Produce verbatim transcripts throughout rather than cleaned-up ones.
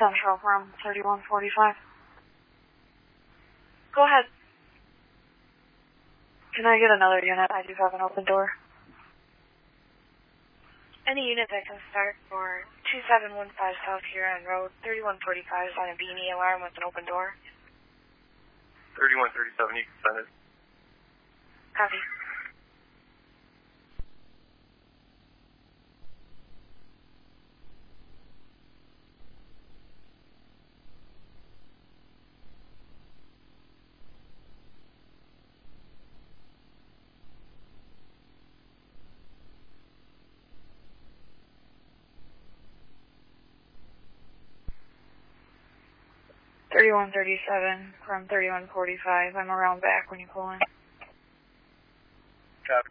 Central from thirty-one forty-five. Go ahead. Can I get another unit? I do have an open door. Any unit that can start for two seven one five South Huron Road, thirty-one forty-five is on a beanie alarm with an open door. thirty-one thirty-seven, you can send it. Copy. thirty-one thirty-seven from thirty-one forty-five. I'm around back when you pull in. Copy.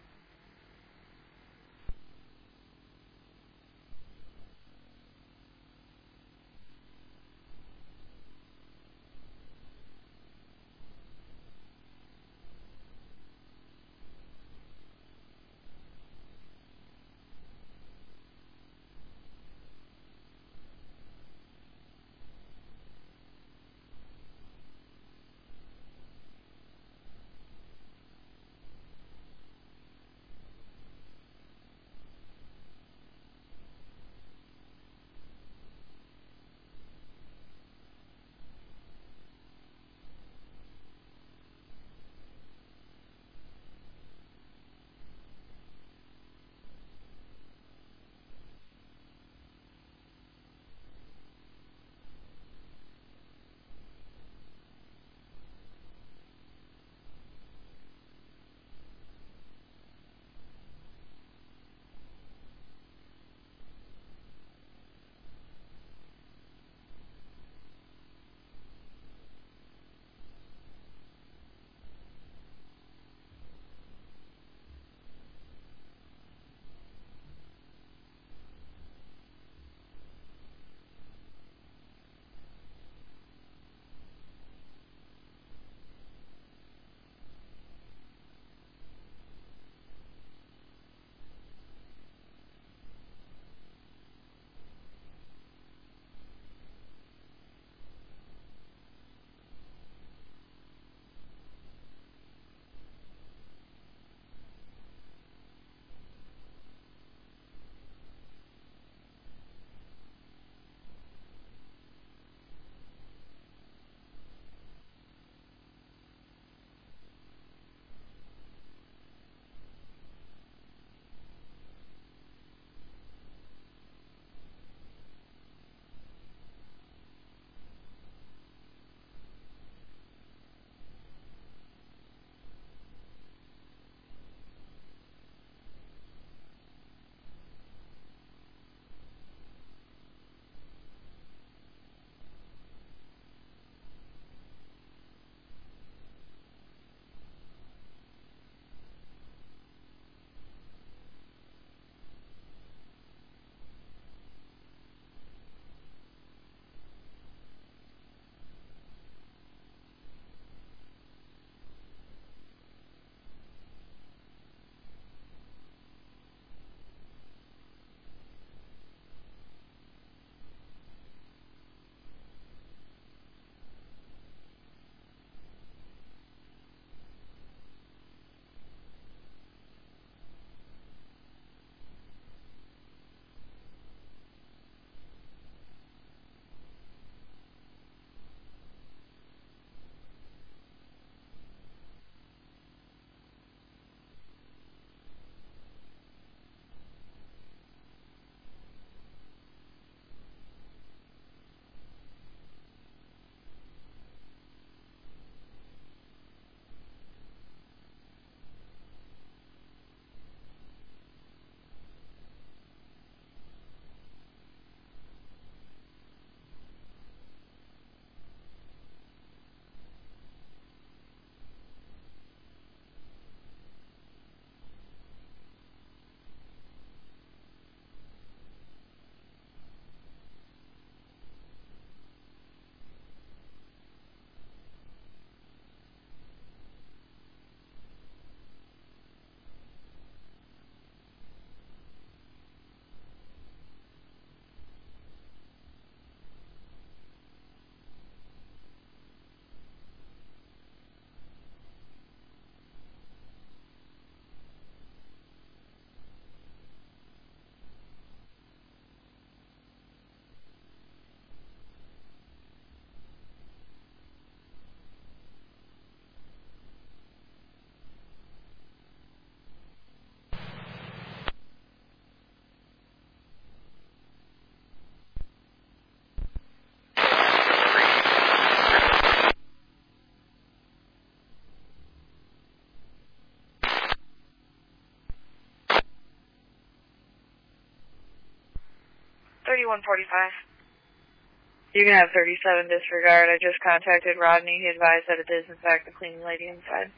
thirty-one forty-five. You can have thirty-seven disregard. I just contacted Rodney. He advised that it is, in fact, the cleaning lady inside.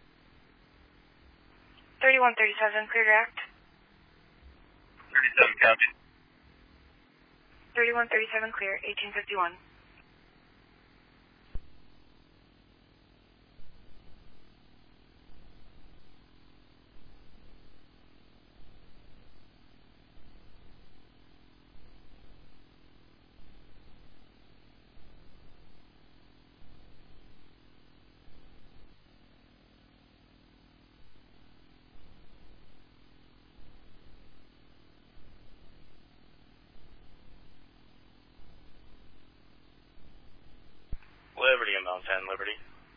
thirty-one thirty-seven, clear direct. thirty-seven copy. thirty-one thirty-seven, clear, eighteen fifty-one. Liberty and Mount ten, Liberty.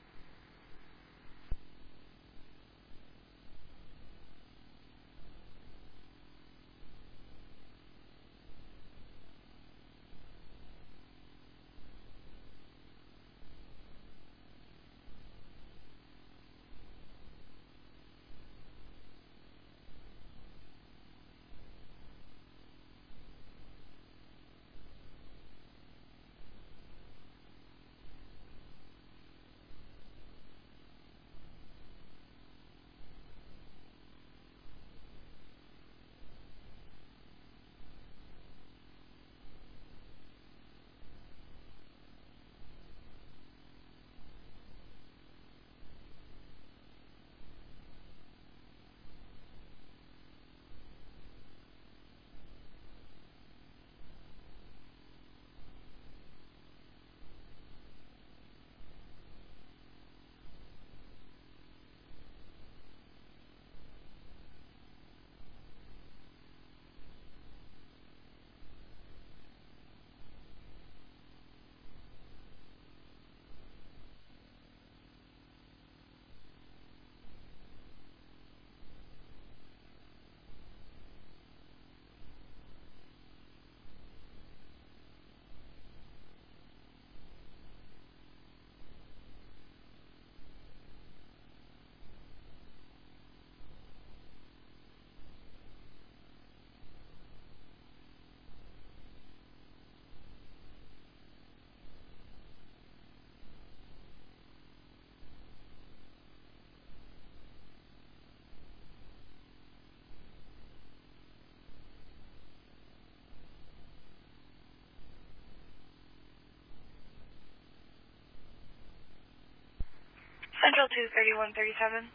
Central two thirty-one thirty-seven.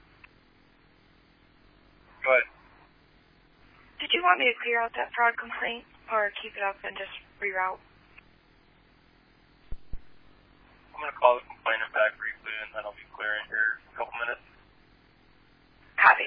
Go ahead. Did you want me to clear out that fraud complaint or keep it up and just reroute? I'm going to call the complainant back briefly and then I'll be clearing here in a couple minutes. Copy.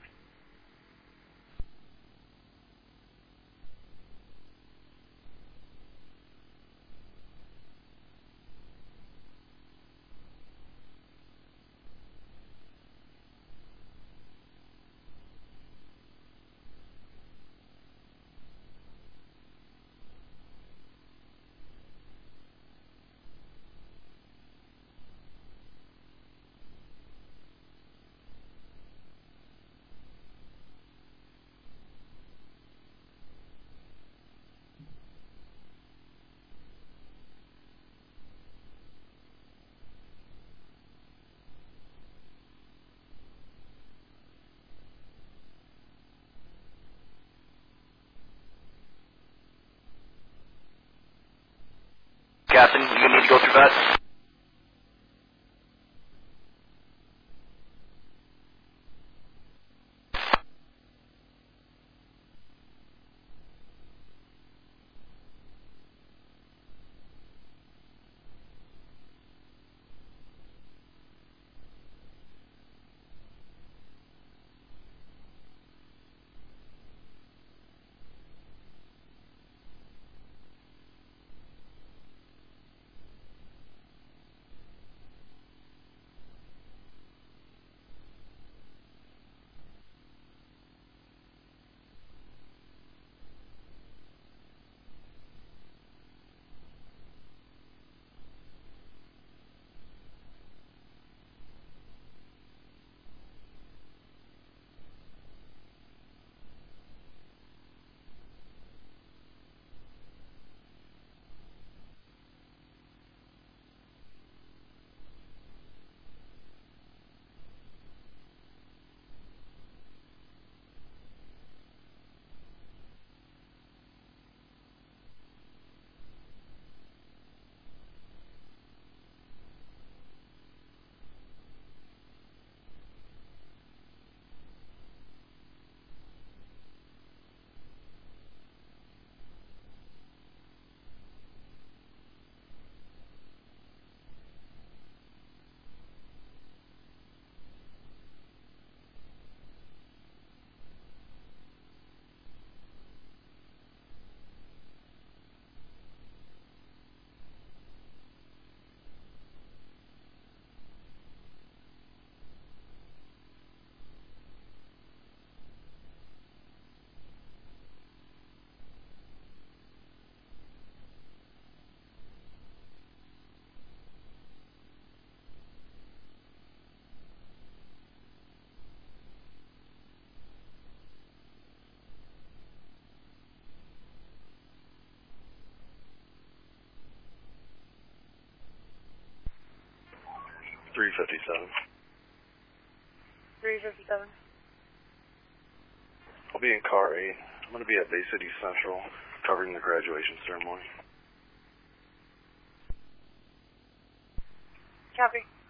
Captain, you need to go through that? three fifty-seven. three fifty-seven. I'll be in car eight. I'm going to be at Bay City Central covering the graduation ceremony. Copy.